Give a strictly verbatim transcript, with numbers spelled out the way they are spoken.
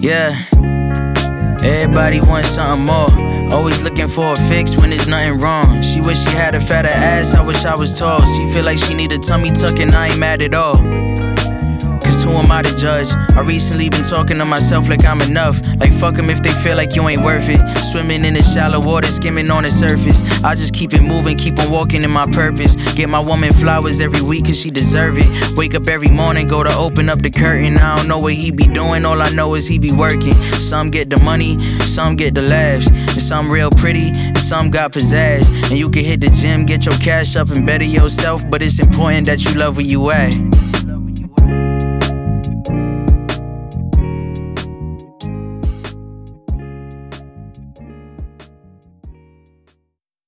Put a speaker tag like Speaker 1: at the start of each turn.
Speaker 1: Yeah, everybody wants something more. Always looking for a fix when there's nothing wrong. She wish she had a fatter ass, I wish I was tall. She feel like she need a tummy tuck and I ain't mad at all. Cause who am I to judge? I recently been talking to myself like I'm enough. Like fuck 'em if they feel like you ain't worth it. Swimming in the shallow water, skimming on the surface. I just keep it moving, keep on walking in my purpose. Get my woman flowers every week cause she deserve it. Wake up every morning, go to open up the curtain. I don't know what he be doing, all I know is he be working. Some get the money, some get the laughs. And some real pretty, and some got pizzazz. And you can hit the gym, get your cash up and better yourself. But it's important that you love where you at.